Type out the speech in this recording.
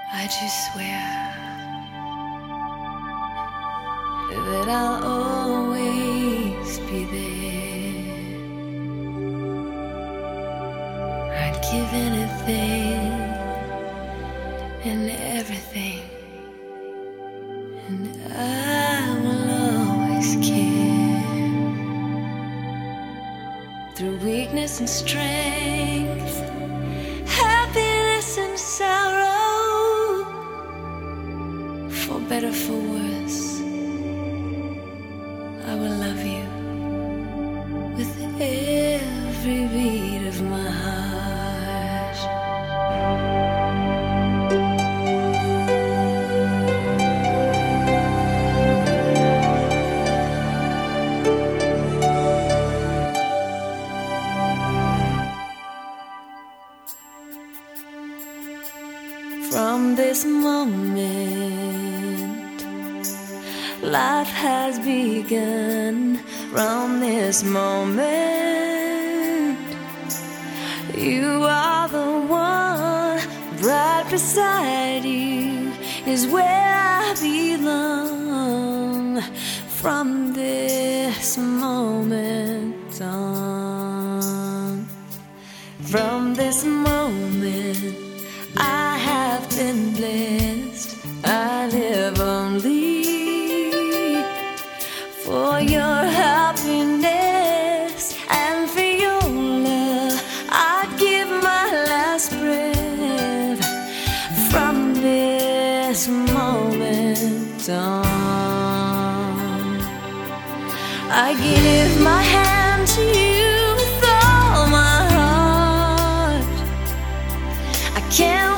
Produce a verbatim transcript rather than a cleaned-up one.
I just swear that I'll always be there. I'd give anything and everything, and I will always care. Through weakness and strength, happiness and sorrow, for better, for worse, I will love you with every beat of my heart. From this moment, life has begun. From this moment, you are the one. Right beside you is where I belong. From this moment on, from this moment, I have been blessed. I live only for your happiness and for your love. I'd give my last breath. From this moment on, I give my hand to you with all my heart. I can't